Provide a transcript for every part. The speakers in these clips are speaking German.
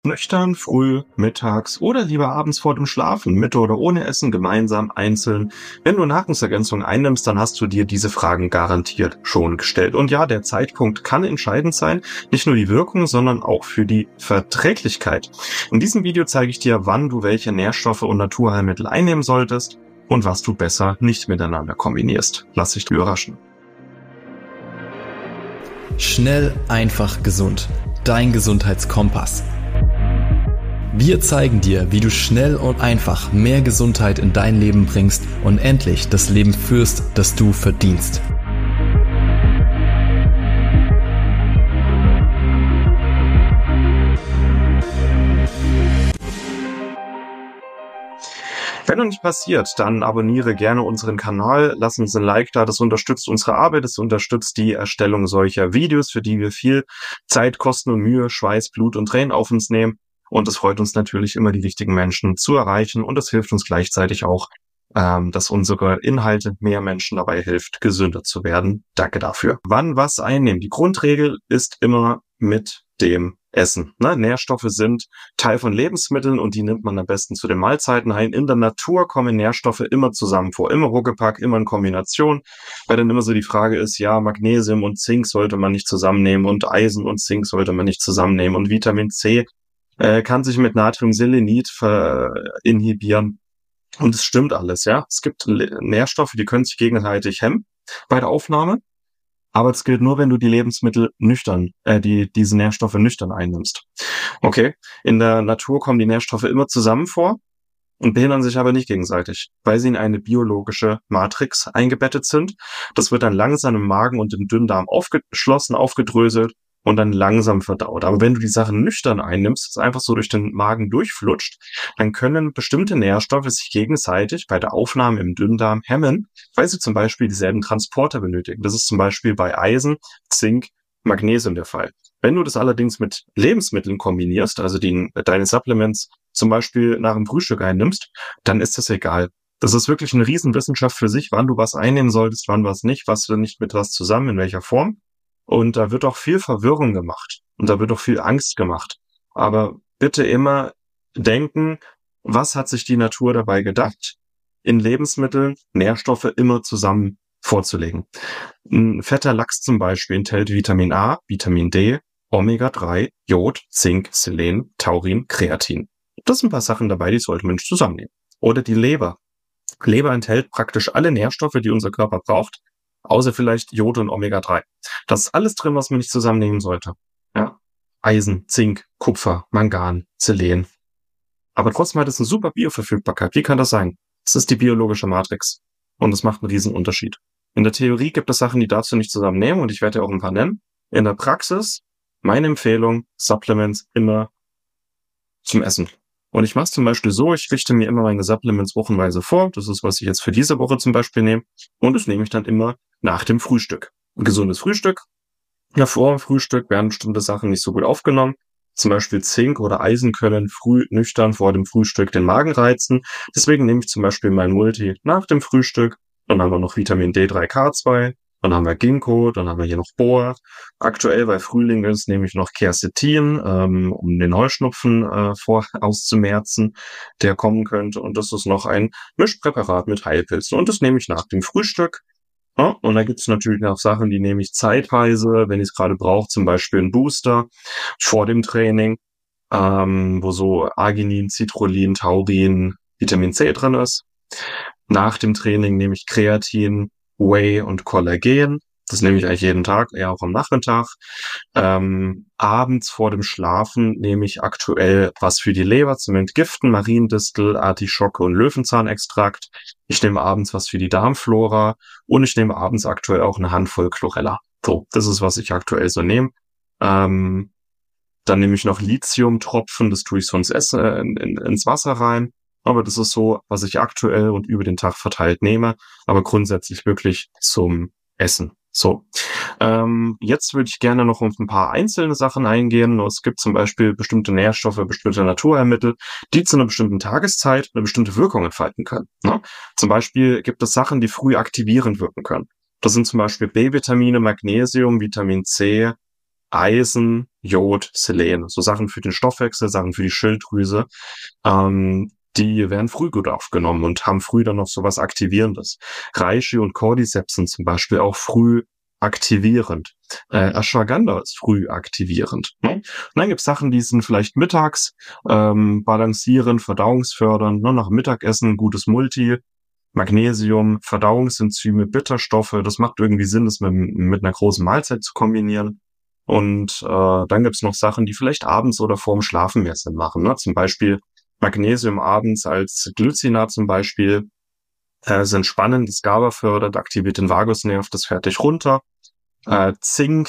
Nüchtern, früh, mittags oder lieber abends vor dem Schlafen, mit oder ohne Essen, gemeinsam, einzeln. Wenn du Nahrungsergänzungen einnimmst, dann hast du dir diese Fragen garantiert schon gestellt. Und ja, der Zeitpunkt kann entscheidend sein, nicht nur die Wirkung, sondern auch für die Verträglichkeit. In diesem Video zeige ich dir, wann du welche Nährstoffe und Naturheilmittel einnehmen solltest und was du besser nicht miteinander kombinierst. Lass dich überraschen. Schnell, einfach, gesund. Dein Gesundheitskompass. Wir zeigen dir, wie du schnell und einfach mehr Gesundheit in dein Leben bringst und endlich das Leben führst, das du verdienst. Wenn noch nicht passiert, dann abonniere gerne unseren Kanal, lass uns ein Like da, das unterstützt unsere Arbeit, das unterstützt die Erstellung solcher Videos, für die wir viel Zeit, Kosten und Mühe, Schweiß, Blut und Tränen auf uns nehmen. Und es freut uns natürlich immer, die richtigen Menschen zu erreichen. Und es hilft uns gleichzeitig auch, dass unsere Inhalte mehr Menschen dabei hilft, gesünder zu werden. Danke dafür. Wann was einnehmen? Die Grundregel ist immer mit dem Essen. Nährstoffe sind Teil von Lebensmitteln und die nimmt man am besten zu den Mahlzeiten ein. In der Natur kommen Nährstoffe immer zusammen vor, immer Huckepack, immer in Kombination, weil dann immer so die Frage ist, ja, Magnesium und Zink sollte man nicht zusammennehmen und Eisen und Zink sollte man nicht zusammennehmen und Vitamin C kann sich mit Natriumselenit inhibieren. Und es stimmt alles, ja. Es gibt Nährstoffe, die können sich gegenseitig hemmen bei der Aufnahme. Aber es gilt nur, wenn du die Lebensmittel diese Nährstoffe nüchtern einnimmst. Okay, in der Natur kommen die Nährstoffe immer zusammen vor und behindern sich aber nicht gegenseitig, weil sie in eine biologische Matrix eingebettet sind. Das wird dann langsam im Magen und im Dünndarm aufgedröselt und dann langsam verdaut. Aber wenn du die Sachen nüchtern einnimmst, das einfach so durch den Magen durchflutscht, dann können bestimmte Nährstoffe sich gegenseitig bei der Aufnahme im Dünndarm hemmen, weil sie zum Beispiel dieselben Transporter benötigen. Das ist zum Beispiel bei Eisen, Zink, Magnesium der Fall. Wenn du das allerdings mit Lebensmitteln kombinierst, also deine Supplements zum Beispiel nach dem Frühstück einnimmst, dann ist das egal. Das ist wirklich eine Riesenwissenschaft für sich, wann du was einnehmen solltest, wann was nicht mit was zusammen, in welcher Form. Und da wird auch viel Verwirrung gemacht und da wird auch viel Angst gemacht. Aber bitte immer denken, was hat sich die Natur dabei gedacht, in Lebensmitteln Nährstoffe immer zusammen vorzulegen. Ein fetter Lachs zum Beispiel enthält Vitamin A, Vitamin D, Omega-3, Jod, Zink, Selen, Taurin, Kreatin. Das sind ein paar Sachen dabei, die sollte man nicht zusammennehmen. Oder die Leber. Leber enthält praktisch alle Nährstoffe, die unser Körper braucht, außer vielleicht Jod und Omega-3. Das ist alles drin, was man nicht zusammennehmen sollte. Ja? Eisen, Zink, Kupfer, Mangan, Selen. Aber trotzdem hat es eine super Bioverfügbarkeit. Wie kann das sein? Das ist die biologische Matrix. Und das macht einen riesen Unterschied. In der Theorie gibt es Sachen, die darfst du nicht zusammennehmen und ich werde dir auch ein paar nennen. In der Praxis, meine Empfehlung, Supplements immer zum Essen. Und ich mache es zum Beispiel so, ich richte mir immer meine Supplements wochenweise vor. Das ist, was ich jetzt für diese Woche zum Beispiel nehme. Und das nehme ich dann immer nach dem Frühstück. Ein gesundes Frühstück. Ja, vor dem Frühstück werden bestimmte Sachen nicht so gut aufgenommen. Zum Beispiel Zink oder Eisen können früh nüchtern vor dem Frühstück den Magen reizen. Deswegen nehme ich zum Beispiel mein Multi nach dem Frühstück. Dann haben wir noch Vitamin D3K2. Dann haben wir Ginkgo, dann haben wir hier noch Bohr. Aktuell, weil Frühling ist, nehme ich noch Quercetin, um den Heuschnupfen auszumerzen, der kommen könnte. Und das ist noch ein Mischpräparat mit Heilpilzen. Und das nehme ich nach dem Frühstück. Ja, und da gibt es natürlich noch Sachen, die nehme ich zeitweise, wenn ich es gerade brauche, zum Beispiel einen Booster vor dem Training, wo so Arginin, Citrullin, Taurin, Vitamin C drin ist. Nach dem Training nehme ich Kreatin, Whey und Kollagen. Das nehme ich eigentlich jeden Tag, eher auch am Nachmittag. Abends vor dem Schlafen nehme ich aktuell was für die Leber zum Entgiften, Mariendistel, Artischocke und Löwenzahnextrakt. Ich nehme abends was für die Darmflora und ich nehme abends aktuell auch eine Handvoll Chlorella. So, das ist, was ich aktuell so nehme. Dann nehme ich noch Lithiumtropfen, das tue ich sonst ins Wasser rein. Aber das ist so, was ich aktuell und über den Tag verteilt nehme, aber grundsätzlich wirklich zum Essen. So, jetzt würde ich gerne noch auf ein paar einzelne Sachen eingehen. Es gibt zum Beispiel bestimmte Nährstoffe, bestimmte Naturheilmittel, die zu einer bestimmten Tageszeit eine bestimmte Wirkung entfalten können. Ne? Zum Beispiel gibt es Sachen, die früh aktivierend wirken können. Das sind zum Beispiel B-Vitamine, Magnesium, Vitamin C, Eisen, Jod, Selen. So Sachen für den Stoffwechsel, Sachen für die Schilddrüse. Die werden früh gut aufgenommen und haben früh dann noch sowas Aktivierendes. Reishi und Cordyceps sind zum Beispiel auch früh aktivierend. Ashwagandha ist früh aktivierend. Ne? Und dann gibt's Sachen, die sind vielleicht mittags balancierend, verdauungsfördernd, ne? Nach Mittagessen gutes Multi, Magnesium, Verdauungsenzyme, Bitterstoffe. Das macht irgendwie Sinn, das mit einer großen Mahlzeit zu kombinieren. Und dann gibt's noch Sachen, die vielleicht abends oder vorm Schlafen mehr Sinn machen. Ne? Zum Beispiel Magnesium abends als Glycinat zum Beispiel ist entspannend, das GABA fördert, aktiviert den Vagusnerv, das fährt dich runter. Zink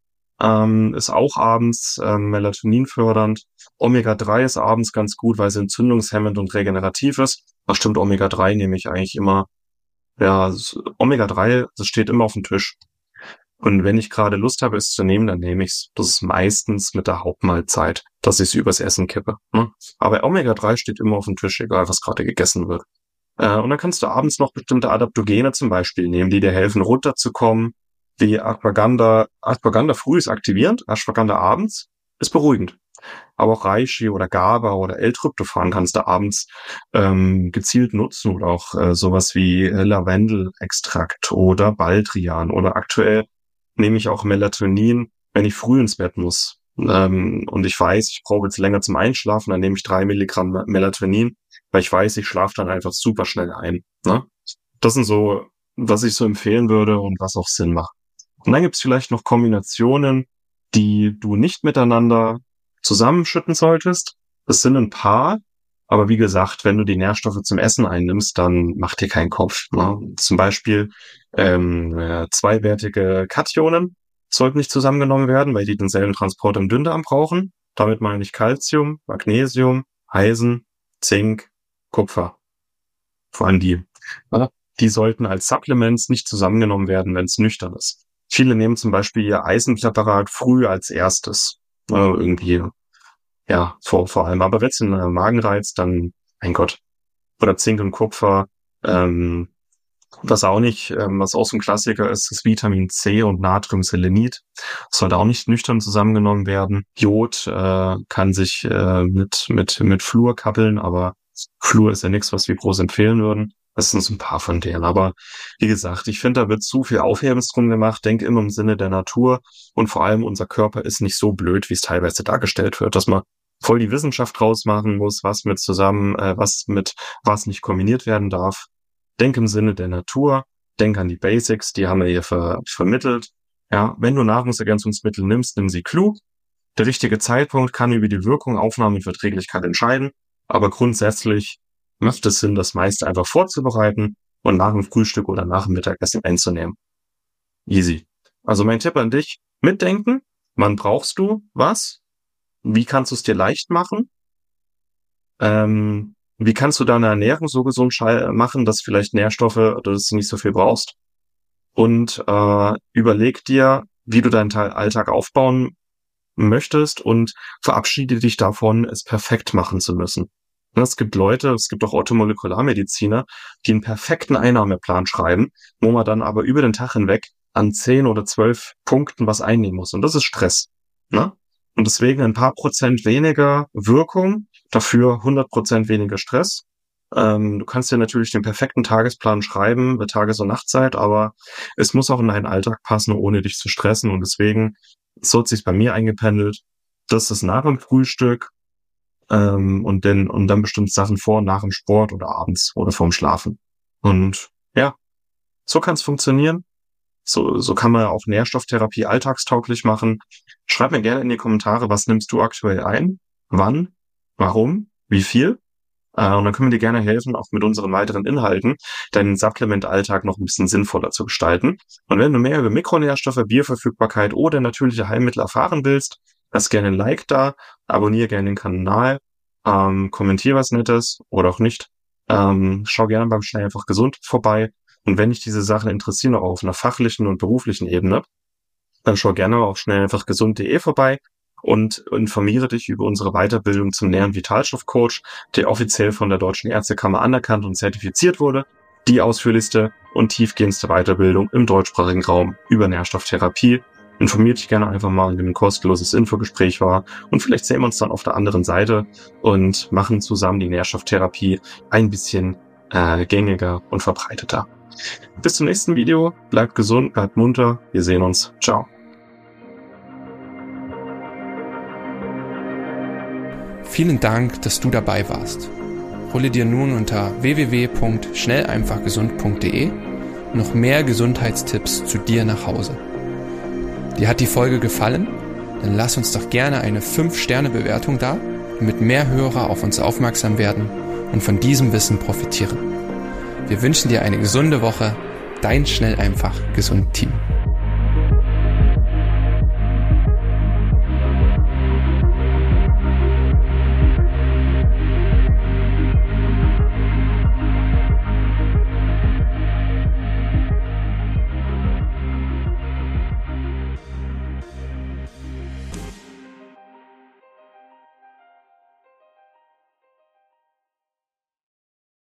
ist auch abends Melatonin fördernd. Omega-3 ist abends ganz gut, weil es entzündungshemmend und regenerativ ist. Was stimmt, Omega-3 nehme ich eigentlich immer. Ja, Omega-3, das steht immer auf dem Tisch. Und wenn ich gerade Lust habe, es zu nehmen, dann nehme ich es. Das ist meistens mit der Hauptmahlzeit, dass ich es übers Essen kippe. Ne? Aber Omega-3 steht immer auf dem Tisch, egal was gerade gegessen wird. Und dann kannst du abends noch bestimmte Adaptogene zum Beispiel nehmen, die dir helfen, runterzukommen. Wie Ashwagandha. Ashwagandha früh ist aktivierend, Ashwagandha abends ist beruhigend. Aber auch Reishi oder GABA oder L-Tryptophan kannst du abends gezielt nutzen oder auch sowas wie Lavendelextrakt oder Baldrian oder aktuell nehme ich auch Melatonin, wenn ich früh ins Bett muss. Und ich weiß, ich brauche jetzt länger zum Einschlafen, dann nehme ich 3 Milligramm Melatonin, weil ich weiß, ich schlafe dann einfach super schnell ein. Ne? Das sind so, was ich so empfehlen würde und was auch Sinn macht. Und dann gibt's vielleicht noch Kombinationen, die du nicht miteinander zusammenschütten solltest. Das sind ein paar, aber wie gesagt, wenn du die Nährstoffe zum Essen einnimmst, dann mach dir keinen Kopf. Ne? Zum Beispiel zweiwertige Kationen sollten nicht zusammengenommen werden, weil die denselben Transport im Dünndarm brauchen. Damit meine ich Calcium, Magnesium, Eisen, Zink, Kupfer. Vor allem die. Ja? Die sollten als Supplements nicht zusammengenommen werden, wenn es nüchtern ist. Viele nehmen zum Beispiel ihr Eisenpräparat früh als erstes. Irgendwie, ja, vor allem. Aber wenn es einen Magenreiz, dann, mein Gott. Oder Zink und Kupfer. Was auch nicht, was auch so ein Klassiker ist, ist Vitamin C und Natriumselenit. Sollte auch nicht nüchtern zusammengenommen werden. Jod kann sich mit Fluor kappeln, aber Fluor ist ja nichts, was wir groß empfehlen würden. Das sind so ein paar von denen. Aber wie gesagt, ich finde, da wird zu viel Aufhebens drum gemacht. Denk immer im Sinne der Natur. Und vor allem, unser Körper ist nicht so blöd, wie es teilweise dargestellt wird, dass man voll die Wissenschaft rausmachen muss, was nicht kombiniert werden darf. Denk im Sinne der Natur. Denk an die Basics, die haben wir hier vermittelt. Ja, wenn du Nahrungsergänzungsmittel nimmst, nimm sie klug. Der richtige Zeitpunkt kann über die Wirkung, Aufnahme und Verträglichkeit entscheiden. Aber grundsätzlich macht es Sinn, das meiste einfach vorzubereiten und nach dem Frühstück oder nach dem Mittagessen einzunehmen. Easy. Also mein Tipp an dich, mitdenken. Wann brauchst du was? Wie kannst du es dir leicht machen? Wie kannst du deine Ernährung so gesund machen, dass vielleicht Nährstoffe, dass du nicht so viel brauchst? Und überleg dir, wie du deinen Alltag aufbauen möchtest und verabschiede dich davon, es perfekt machen zu müssen. Es gibt Leute, es gibt auch Orthomolekularmediziner, die einen perfekten Einnahmeplan schreiben, wo man dann aber über den Tag hinweg an 10 oder 12 Punkten was einnehmen muss. Und das ist Stress. Ne? Und deswegen ein paar Prozent weniger Wirkung, dafür 100% weniger Stress. Du kannst dir natürlich den perfekten Tagesplan schreiben, bei Tages- und Nachtzeit, aber es muss auch in deinen Alltag passen, ohne dich zu stressen. Und deswegen so hat sich's bei mir eingependelt. Das ist nach dem Frühstück. Und dann bestimmt Sachen vor und nach dem Sport oder abends oder vorm Schlafen. Und ja, so kann es funktionieren. So kann man auch Nährstofftherapie alltagstauglich machen. Schreib mir gerne in die Kommentare, was nimmst du aktuell ein? Wann? Warum? Wie viel? Und dann können wir dir gerne helfen, auch mit unseren weiteren Inhalten, deinen Supplement-Alltag noch ein bisschen sinnvoller zu gestalten. Und wenn du mehr über Mikronährstoffe, Bioverfügbarkeit oder natürliche Heilmittel erfahren willst, lass gerne ein Like da, abonniere gerne den Kanal, kommentier was Nettes oder auch nicht. Schau gerne beim Schnell einfach gesund vorbei. Und wenn dich diese Sachen interessieren, auch auf einer fachlichen und beruflichen Ebene, dann schau gerne auf schnell einfach gesund.de vorbei und informiere dich über unsere Weiterbildung zum Nähr- und Vitalstoffcoach, der offiziell von der Deutschen Ärztekammer anerkannt und zertifiziert wurde. Die ausführlichste und tiefgehendste Weiterbildung im deutschsprachigen Raum über Nährstofftherapie. informier dich gerne einfach mal, wenn ein kostenloses Infogespräch war. Und vielleicht sehen wir uns dann auf der anderen Seite und machen zusammen die Nährstofftherapie ein bisschen gängiger und verbreiteter. Bis zum nächsten Video. Bleibt gesund, bleibt munter. Wir sehen uns. Ciao. Vielen Dank, dass du dabei warst. Hole dir nun unter www.schnelleinfachgesund.de noch mehr Gesundheitstipps zu dir nach Hause. Dir hat die Folge gefallen? Dann lass uns doch gerne eine 5-Sterne-Bewertung da, damit mehr Hörer auf uns aufmerksam werden und von diesem Wissen profitieren. Wir wünschen dir eine gesunde Woche. Dein Schnell einfach gesund Team.